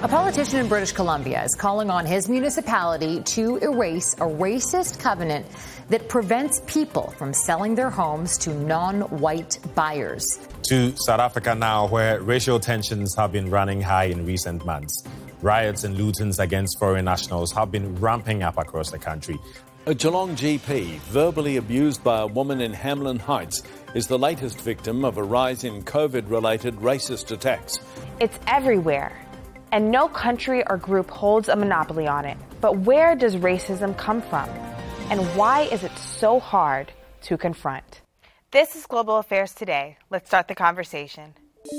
A politician in British Columbia is calling on his municipality to erase a racist covenant that prevents people from selling their homes to non-white buyers. To South Africa now, where racial tensions have been running high in recent months. Riots and lootings against foreign nationals have been ramping up across the country. A Geelong GP, verbally abused by a woman in Hamlin Heights, is the latest victim of a rise in COVID-related racist attacks. It's everywhere, and no country or group holds a monopoly on it. But where does racism come from? And why is it so hard to confront? This is Global Affairs Today. Let's start the conversation.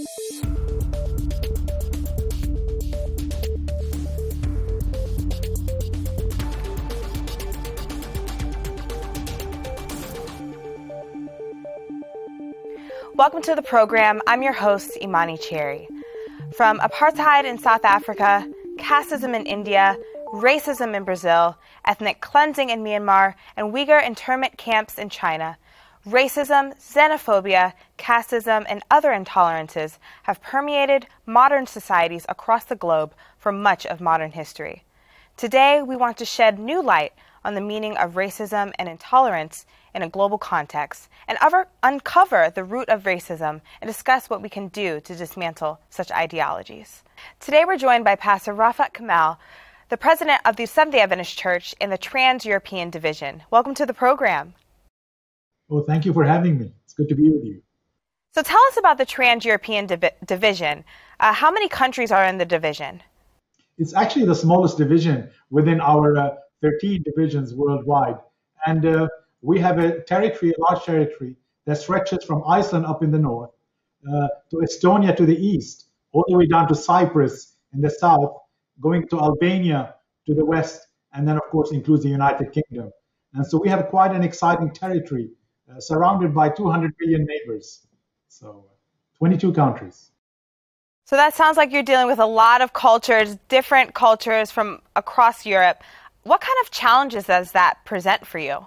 Welcome to the program. I'm your host, Imani Cherry. From apartheid in South Africa, casteism in India, racism in Brazil, ethnic cleansing in Myanmar, and Uyghur internment camps in China, racism, xenophobia, casteism, and other intolerances have permeated modern societies across the globe for much of modern history. Today, we want to shed new light on the meaning of racism and intolerance in a global context, and uncover the root of racism and discuss what we can do to dismantle such ideologies. Today we're joined by Pastor Rafat Kamal, the president of the Seventh-day Adventist Church in the Trans-European Division. Welcome to the program. Well, thank you for having me. It's good to be with you. So tell us about the Trans-European Division. How many countries are in the division? It's actually the smallest division within our 13 divisions worldwide. And we have a large territory that stretches from Iceland up in the north to Estonia to the east, all the way down to Cyprus in the south, going to Albania to the west, and then, of course, includes the United Kingdom. And so we have quite an exciting territory surrounded by 200 million neighbors. So 22 countries. So that sounds like you're dealing with a lot of cultures, different cultures from across Europe. What kind of challenges does that present for you?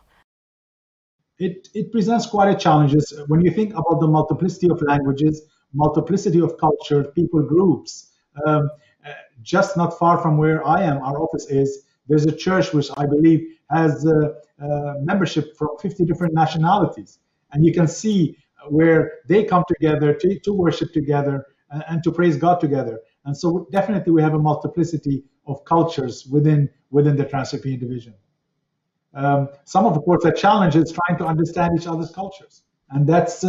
It presents quite a challenges when you think about the multiplicity of languages, multiplicity of cultures, people groups. Just not far from where I am, our office is, there's a church which I believe has membership from 50 different nationalities. And you can see where they come together to worship together and to praise God together. And so definitely we have a multiplicity of cultures within the Trans-European Division. Some of course, the challenge is trying to understand each other's cultures. And that's,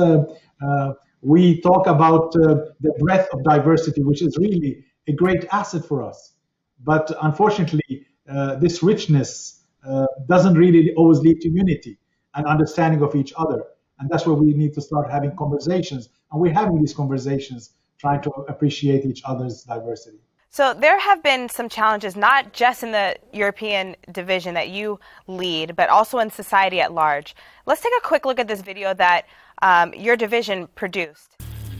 we talk about the breadth of diversity, which is really a great asset for us. But unfortunately, this richness doesn't really always lead to unity and understanding of each other. And that's where we need to start having conversations. And we're having these conversations, trying to appreciate each other's diversity. So there have been some challenges, not just in the European division that you lead, but also in society at large. Let's take a quick look at this video that your division produced.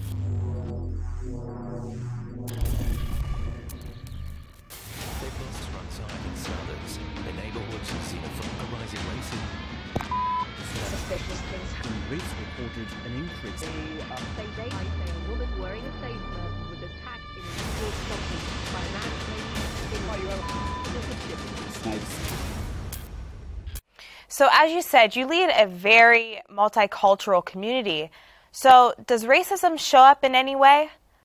Suspicious things. Police reported an increase. A woman wearing a face mask was attacked in a shopping by a man So as you said, you lead a very multicultural community. So does racism show up in any way?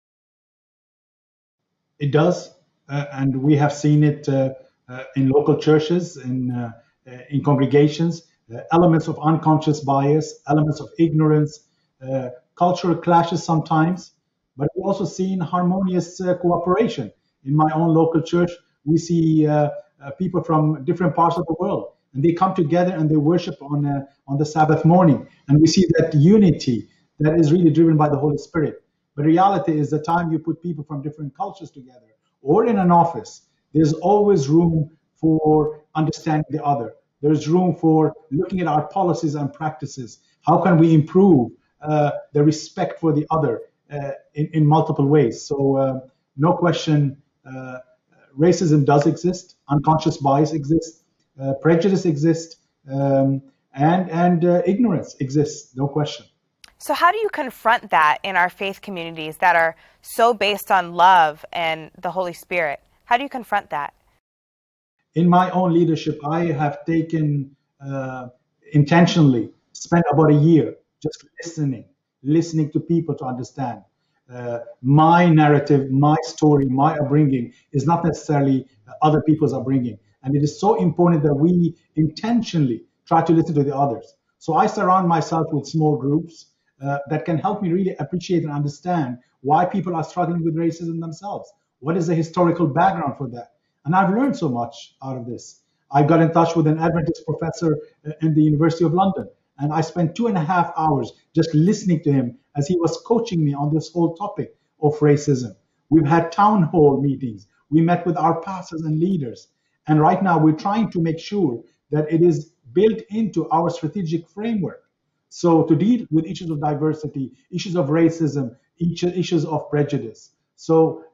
It does, and we have seen it in local churches, in congregations, elements of unconscious bias, elements of ignorance, cultural clashes sometimes, but we also see harmonious cooperation. In my own local church, we see people from different parts of the world, and they come together and they worship on the Sabbath morning. And we see that unity that is really driven by the Holy Spirit. But reality is the time you put people from different cultures together, or in an office, there's always room for understanding the other. There's room for looking at our policies and practices. How can we improve the respect for the other in multiple ways? So no question, racism does exist, unconscious bias exists, prejudice exists, and ignorance exists, no question. So how do you confront that in our faith communities that are so based on love and the Holy Spirit? How do you confront that? In my own leadership, I have taken intentionally spent about a year just listening to people to understand. My narrative, my story, my upbringing is not necessarily other people's upbringing. And it is so important that we intentionally try to listen to the others. So I surround myself with small groups that can help me really appreciate and understand why people are struggling with racism themselves. What is the historical background for that? And I've learned so much out of this. I got in touch with an Adventist professor in the University of London, and I spent 2.5 hours just listening to him as he was coaching me on this whole topic of racism. We've had town hall meetings. We met with our pastors and leaders. And right now we're trying to make sure that it is built into our strategic framework. So to deal with issues of diversity, issues of racism, issues of prejudice. So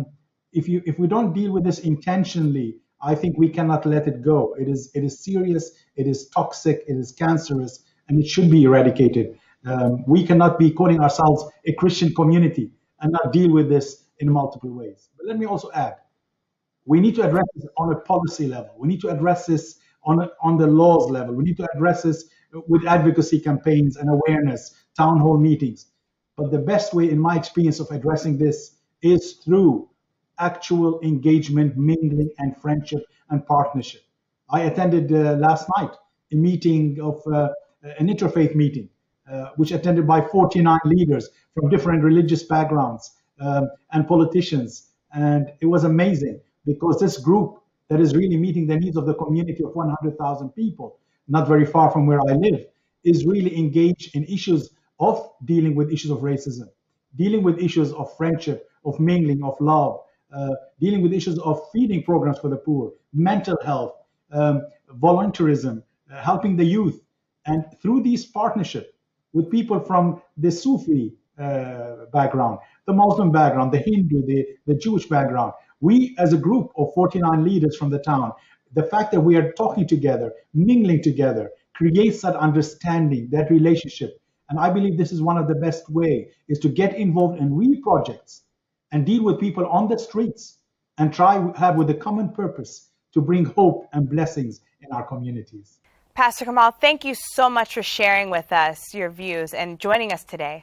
if we don't deal with this intentionally, I think we cannot let it go. It is serious, it is toxic, it is cancerous, and it should be eradicated. We cannot be calling ourselves a Christian community and not deal with this in multiple ways. But let me also add, we need to address this on a policy level. We need to address this on the laws level. We need to address this with advocacy campaigns and awareness, town hall meetings. But the best way, in my experience, of addressing this is through actual engagement, mingling, and friendship and partnership. I attended last night a meeting of an interfaith meeting, which attended by 49 leaders from different religious backgrounds and politicians. And it was amazing because this group that is really meeting the needs of the community of 100,000 people, not very far from where I live, is really engaged in issues of dealing with issues of racism, dealing with issues of friendship, of mingling, of love, dealing with issues of feeding programs for the poor, mental health, volunteerism, helping the youth. And through these partnerships with people from the Sufi background, the Muslim background, the Hindu, the Jewish background, we as a group of 49 leaders from the town, the fact that we are talking together, mingling together, creates that understanding, that relationship. And I believe this is one of the best way is to get involved in real projects and deal with people on the streets and try have with a common purpose to bring hope and blessings in our communities. Pastor Kamal, thank you so much for sharing with us your views and joining us today.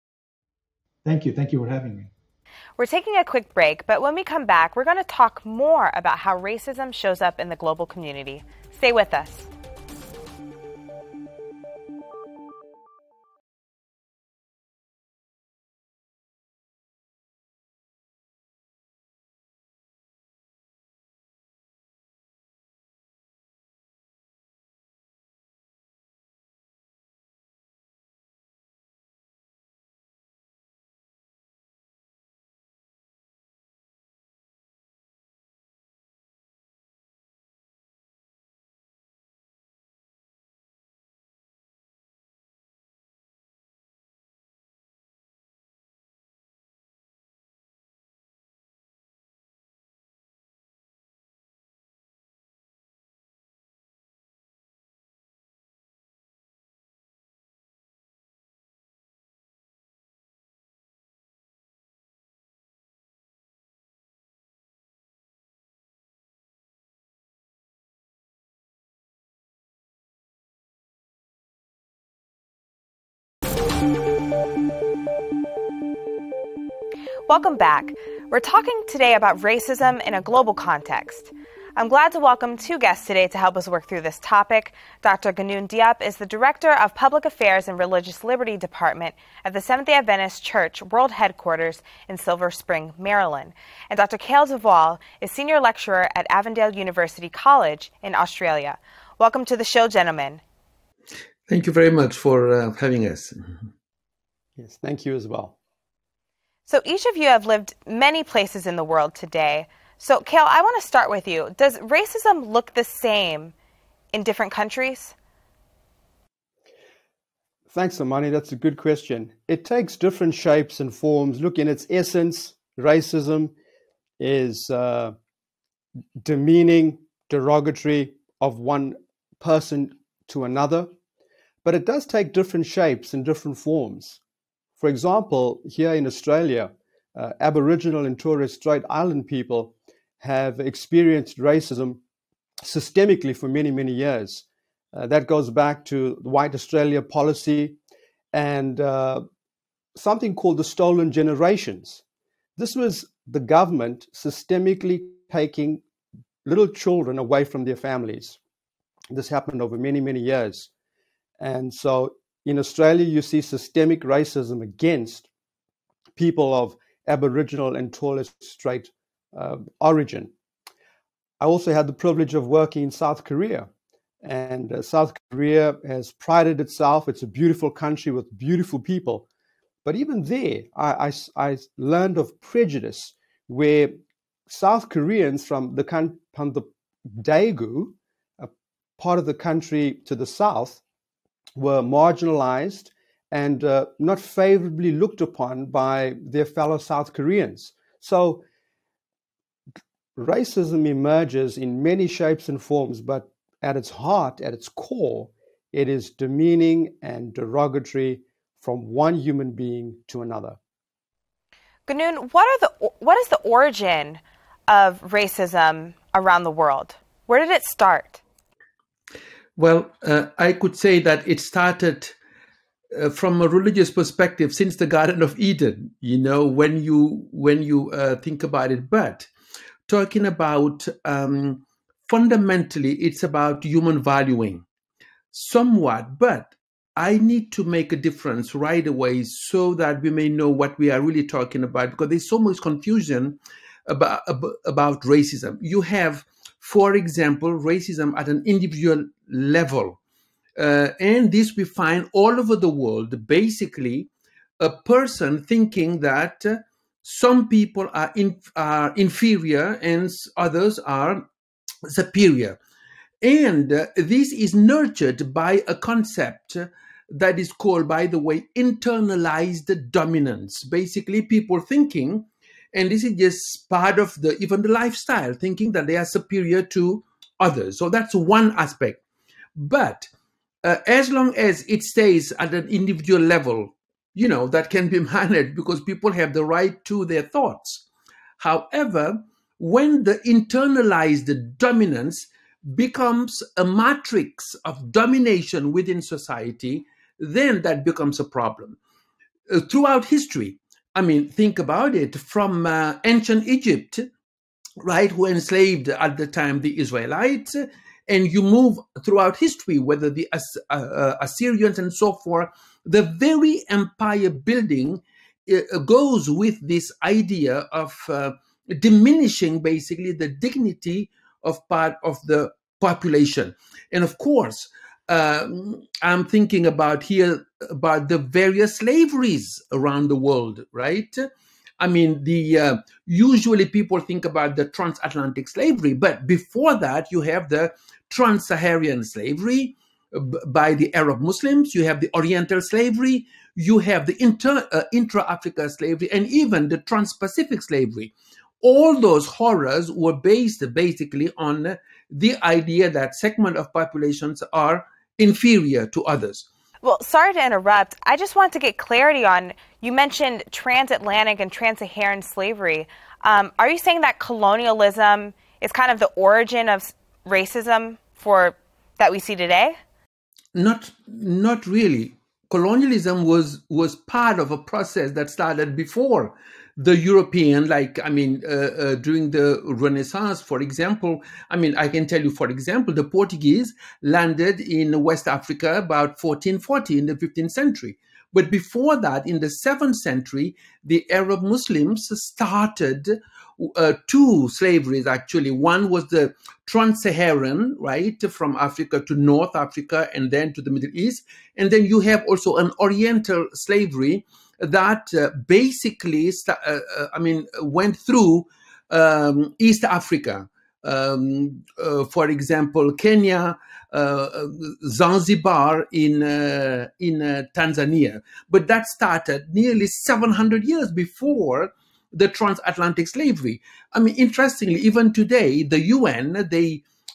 Thank you. Thank you for having me. We're taking a quick break, but when we come back, we're going to talk more about how racism shows up in the global community. Stay with us. Welcome back. We're talking today about racism in a global context. I'm glad to welcome two guests today to help us work through this topic. Dr. Ganoon Diop is the Director of Public Affairs and Religious Liberty Department at the Seventh-day Adventist Church World Headquarters in Silver Spring, Maryland. And Dr. Cale Duvall is Senior Lecturer at Avondale University College in Australia. Welcome to the show, gentlemen. Thank you very much for having us. Yes, thank you as well. So each of you have lived many places in the world today. So, Cale, I want to start with you. Does racism look the same in different countries? Thanks, Imani. That's a good question. It takes different shapes and forms. Look, in its essence, racism is demeaning, derogatory of one person to another. but it does take different shapes and different forms. For example, here in Australia, Aboriginal and Torres Strait Island people have experienced racism systemically for many, many years. That goes back to the White Australia policy and something called the Stolen Generations. This was the government systemically taking little children away from their families. This happened over many, many years. And so in Australia, you see systemic racism against people of Aboriginal and Torres Strait origin. I also had the privilege of working in South Korea. And South Korea has prided itself. It's a beautiful country with beautiful people. But even there, I learned of prejudice where South Koreans from the Daegu, a part of the country to the south, were marginalized and not favorably looked upon by their fellow South Koreans. So racism emerges in many shapes and forms, but at its heart, at its core, it is demeaning and derogatory from one human being to another. Ganoon, what is the origin of racism around the world? Where did it start? Well, I could say that it started from a religious perspective since the Garden of Eden, when you think about it. But talking about fundamentally, it's about human valuing somewhat. But I need to make a difference right away so that we may know what we are really talking about, because there's so much confusion about racism. You have, for example, racism at an individual level. And this we find all over the world. Basically, a person thinking that some people are inferior and others are superior. And this is nurtured by a concept that is called, by the way, internalized dominance. Basically, people thinking, and this is just part of even the lifestyle, thinking that they are superior to others. So that's one aspect. But as long as it stays at an individual level, that can be managed because people have the right to their thoughts. However, when the internalized dominance becomes a matrix of domination within society, then that becomes a problem. Throughout history, think about it, from ancient Egypt, right, who enslaved at the time the Israelites, and you move throughout history, whether the Assyrians and so forth, the very empire building goes with this idea of diminishing basically the dignity of part of the population. And of course, I'm thinking about the various slaveries around the world, right? Usually people think about the transatlantic slavery, but before that, you have the trans-Saharan slavery by the Arab Muslims, you have the Oriental slavery, you have the intra-Africa slavery, and even the trans-Pacific slavery. All those horrors were based basically on the idea that segment of populations are inferior to others. Well, sorry to interrupt. I just want to get clarity on, you mentioned transatlantic and trans-Saharan slavery. Are you saying that colonialism is kind of the origin of racism that we see today? Not really. Colonialism was part of a process that started before the European, during the Renaissance, for example. I can tell you, for example, the Portuguese landed in West Africa about 1440 in the 15th century. But before that, in the 7th century, the Arab Muslims started two slaveries, actually. One was the trans-Saharan, right, from Africa to North Africa and then to the Middle East. And then you have also an Oriental slavery that basically went through East Africa. For example, Kenya, Zanzibar in Tanzania. But that started nearly 700 years before the transatlantic slavery. Interestingly, even today, the UN, they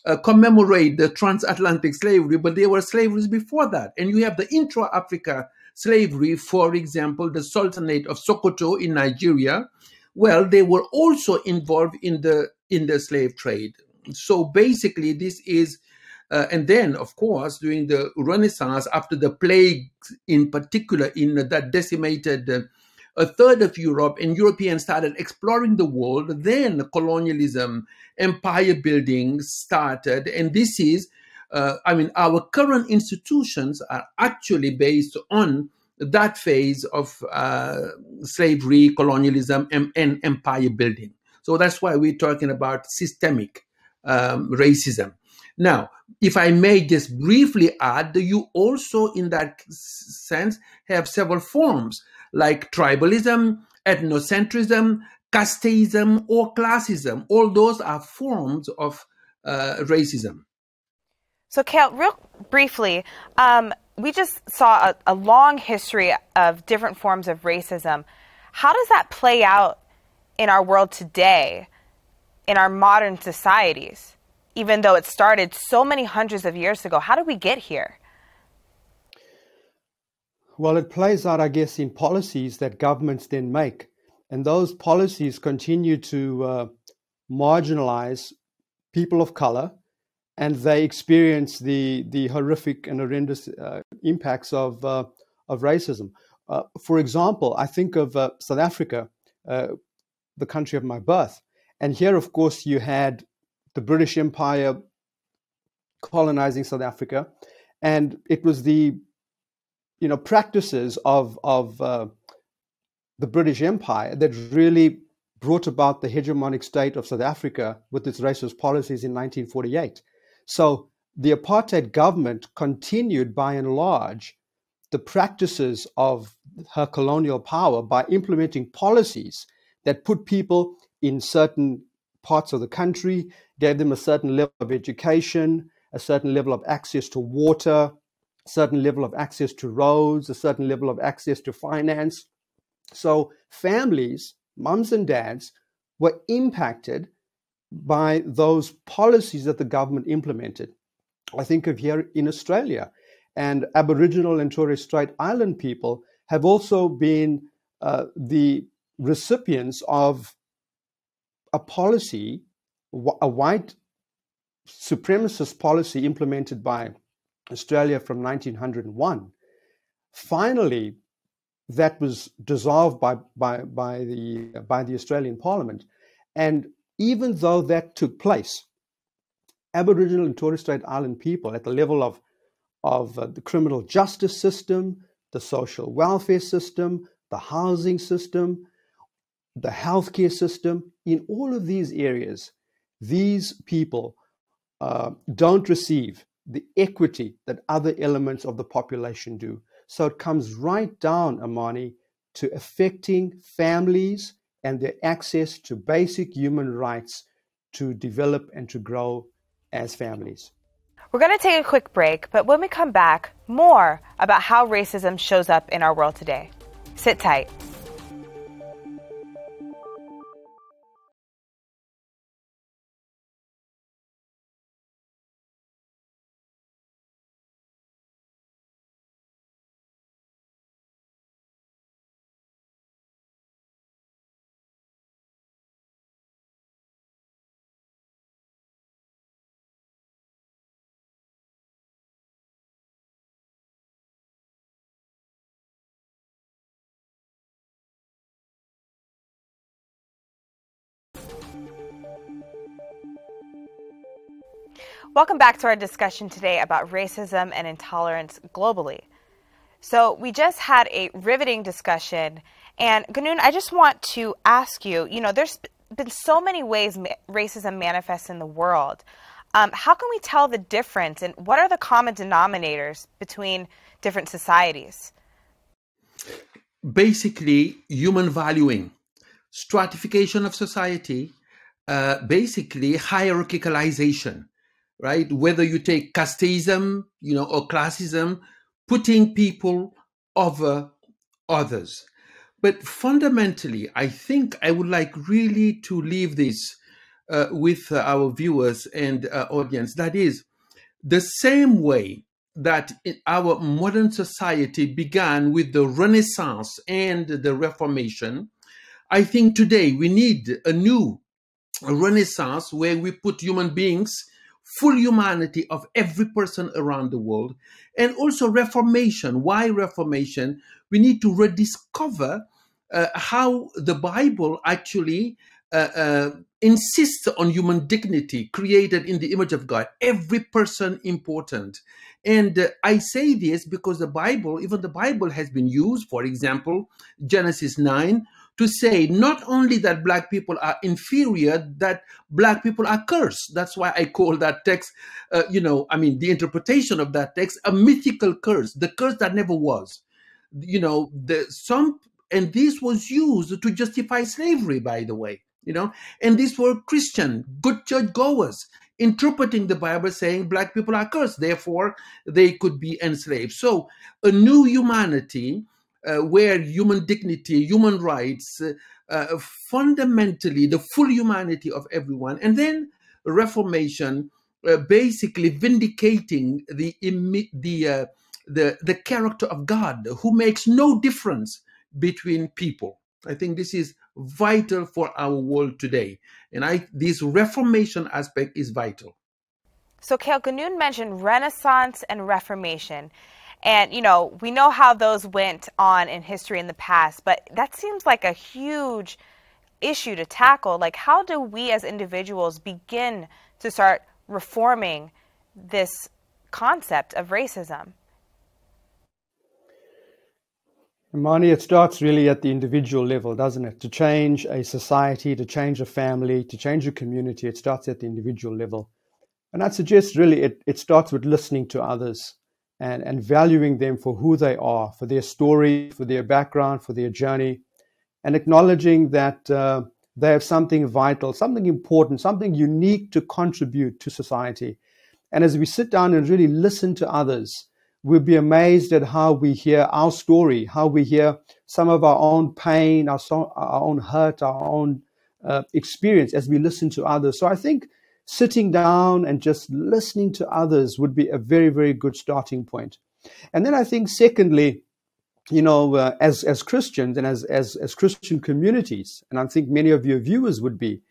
commemorate the transatlantic slavery, but there were slaveries before that. And you have the intra-Africa slavery, for example, the Sultanate of Sokoto in Nigeria. Well, they were also involved in the slave trade. So basically, this is, and then, of course, during the Renaissance, after the plague in particular, in that decimated a third of Europe, and Europeans started exploring the world, then colonialism, empire building started. And this is, our current institutions are actually based on that phase of slavery, colonialism, and empire building. So that's why we're talking about systemic racism. Now, if I may just briefly add, you also, in that sense, have several forms like tribalism, ethnocentrism, casteism, or classism. All those are forms of racism. So, Kale, real briefly, we just saw a long history of different forms of racism. How does that play out in our world today, in our modern societies? Even though it started so many hundreds of years ago, how did we get here? Well, it plays out, I guess, in policies that governments then make. And those policies continue to marginalize people of color, and they experience the horrific and horrendous impacts of racism. For example, I think of South Africa, the country of my birth. And here, of course, you had the British Empire colonizing South Africa, and it was the practices of the British Empire that really brought about the hegemonic state of South Africa with its racist policies in 1948. So the apartheid government continued, by and large, the practices of her colonial power by implementing policies that put people in certain parts of the country, gave them a certain level of education, a certain level of access to water, a certain level of access to roads, a certain level of access to finance. So families, mums and dads, were impacted by those policies that the government implemented. I think of here in Australia, and Aboriginal and Torres Strait Island people have also been the recipients of a policy, a white supremacist policy implemented by Australia from 1901. Finally, that was dissolved by the Australian Parliament. And even though that took place, Aboriginal and Torres Strait Island people at the level of the criminal justice system, the social welfare system, the housing system, the healthcare system, in all of these areas, these people don't receive the equity that other elements of the population do. So it comes right down, Amani, to affecting families and their access to basic human rights to develop and to grow as families. We're going to take a quick break, but when we come back, more about how racism shows up in our world today. Sit tight. Welcome back to our discussion today about racism and intolerance globally. So we just had a riveting discussion, and Ganoon, I just want to ask you, there's been so many ways racism manifests in the world. How can we tell the difference, and what are the common denominators between different societies? Basically, human valuing, stratification of society, basically hierarchicalization. Right? Whether you take casteism, or classism, putting people over others. But fundamentally, I think I would like really to leave this with our viewers and audience. That is, the same way that our modern society began with the Renaissance and the Reformation, I think today we need a new Renaissance where we put human beings, full humanity of every person around the world, and also Reformation. Why Reformation? We need to rediscover how the Bible actually insists on human dignity, created in the image of God, every person important. And I say this because even the Bible has been used, for example, Genesis 9, to say not only that black people are inferior, that black people are cursed. That's why I call that text, the interpretation of that text, a mythical curse, the curse that never was. And this was used to justify slavery, by the way, and these were Christian, good church goers, interpreting the Bible saying black people are cursed, therefore they could be enslaved. So a new humanity, where human dignity, human rights, fundamentally the full humanity of everyone, and then Reformation, basically vindicating the character of God, who makes no difference between people. I think this is vital for our world today, and this Reformation aspect is vital. So, Kale, Gunoon mentioned Renaissance and Reformation. And, we know how those went on in history in the past, but that seems like a huge issue to tackle. Like, how do we as individuals begin to start reforming this concept of racism? Imani, it starts really at the individual level, doesn't it? To change a society, to change a family, to change a community, it starts at the individual level. And I'd suggest really it starts with listening to others. And valuing them for who they are, for their story, for their background, for their journey, and acknowledging that they have something vital, something important, something unique to contribute to society. And as we sit down and really listen to others, we'll be amazed at how we hear our story, how we hear some of our own pain, our own hurt, our own experience as we listen to others. So I think sitting down and just listening to others would be a very, very good starting point. And then I think, secondly, as Christians and as Christian communities, and I think many of your viewers would be,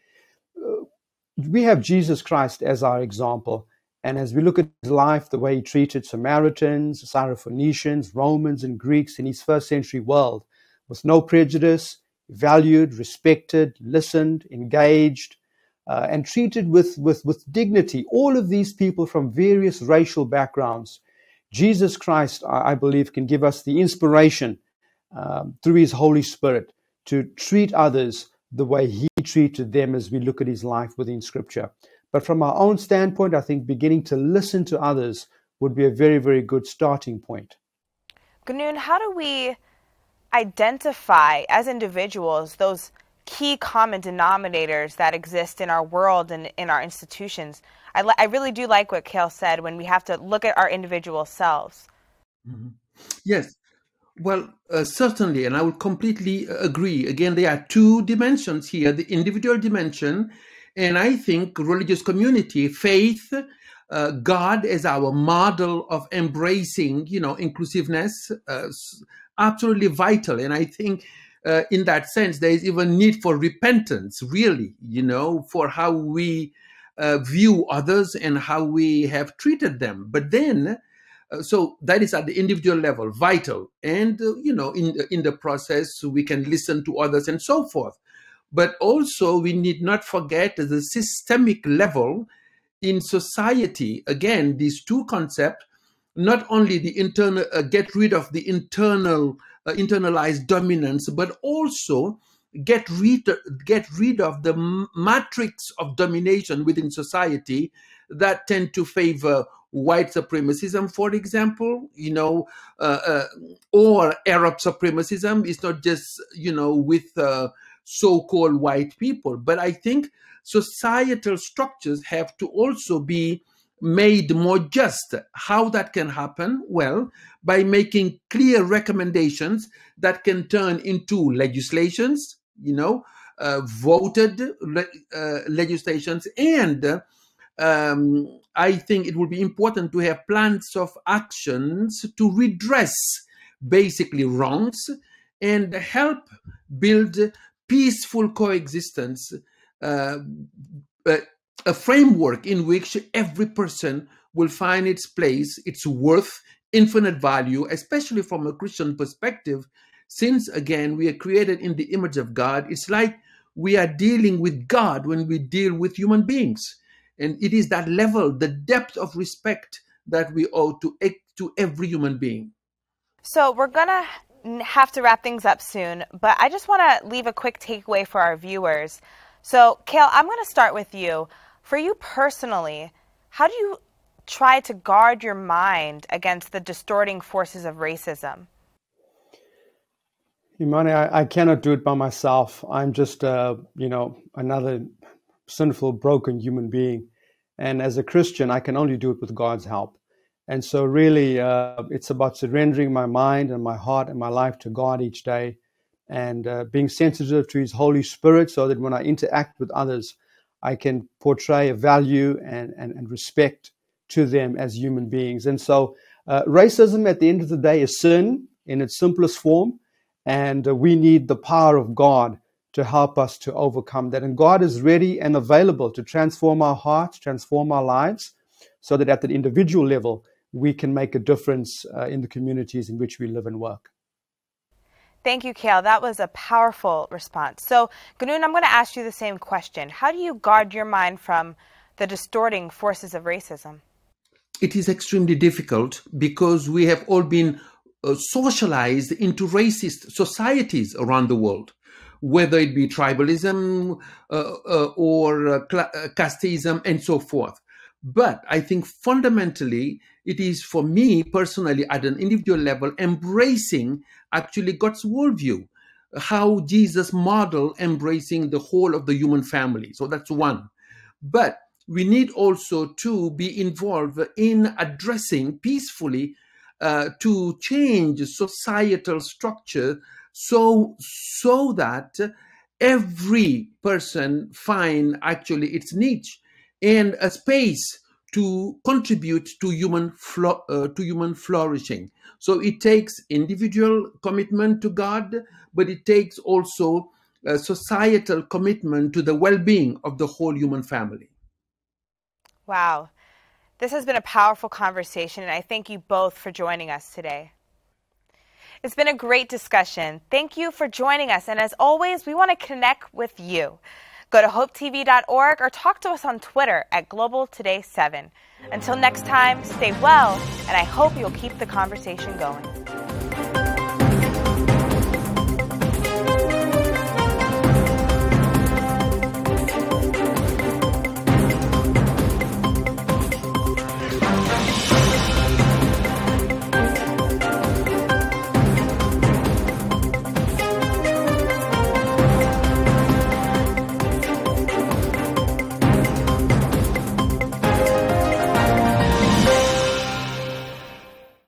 we have Jesus Christ as our example. And as we look at his life, the way he treated Samaritans, Syrophoenicians, Romans, and Greeks in his first century world, with no prejudice, valued, respected, listened, engaged, and treated with dignity, all of these people from various racial backgrounds. Jesus Christ, I believe, can give us the inspiration through his Holy Spirit to treat others the way he treated them as we look at his life within Scripture. But from our own standpoint, I think beginning to listen to others would be a very, very good starting point. Gunoon, how do we identify as individuals those key common denominators that exist in our world and in our institutions? I really do like what Kale said, when we have to look at our individual selves. Mm-hmm. Yes. Well, certainly, and I would completely agree. Again, there are two dimensions here, the individual dimension, and I think religious community, faith, God as our model of embracing, inclusiveness, absolutely vital. And I think in that sense, there is even need for repentance, really, for how we view others and how we have treated them. But then, so that is at the individual level, vital. And, in the process, we can listen to others and so forth. But also, we need not forget the systemic level in society. Again, these two concepts, not only the internal, get rid of the internalized dominance, but also get rid of the matrix of domination within society that tend to favor white supremacism, for example, or Arab supremacism. It's not just, with so-called white people, but I think societal structures have to also be made more just. How that can happen? Well, by making clear recommendations that can turn into legislations, voted legislations, and I think it will be important to have plans of actions to redress basically wrongs and help build peaceful coexistence, a framework in which every person will find its place, its worth, infinite value, especially from a Christian perspective, since, again, we are created in the image of God. It's like we are dealing with God when we deal with human beings. And it is that level, the depth of respect that we owe to every human being. So we're going to have to wrap things up soon, but I just want to leave a quick takeaway for our viewers. So, Cale, I'm going to start with you. For you personally, how do you try to guard your mind against the distorting forces of racism? Imani, I cannot do it by myself. I'm just, another sinful, broken human being. And as a Christian, I can only do it with God's help. And so really, it's about surrendering my mind and my heart and my life to God each day, and being sensitive to His Holy Spirit, so that when I interact with others, I can portray a value and respect to them as human beings. And so racism at the end of the day is sin in its simplest form, and we need the power of God to help us to overcome that. And God is ready and available to transform our hearts, transform our lives, so that at the individual level, we can make a difference in the communities in which we live and work. Thank you, Cale. That was a powerful response. So, Ganoon, I'm going to ask you the same question. How do you guard your mind from the distorting forces of racism? It is extremely difficult because we have all been socialized into racist societies around the world, whether it be tribalism or casteism and so forth. But I think fundamentally, it is for me personally at an individual level, embracing actually God's worldview, how Jesus modeled embracing the whole of the human family. So that's one. But we need also to be involved in addressing peacefully to change societal structure so that every person find actually its niche and a space to contribute to human flourishing. So it takes individual commitment to God, but it takes also a societal commitment to the well-being of the whole human family. Wow. This has been a powerful conversation, and I thank you both for joining us today. It's been a great discussion. Thank you for joining us. And as always, we want to connect with you. Go to hopetv.org or talk to us on Twitter at Global Today 7. Until next time, stay well, and I hope you'll keep the conversation going.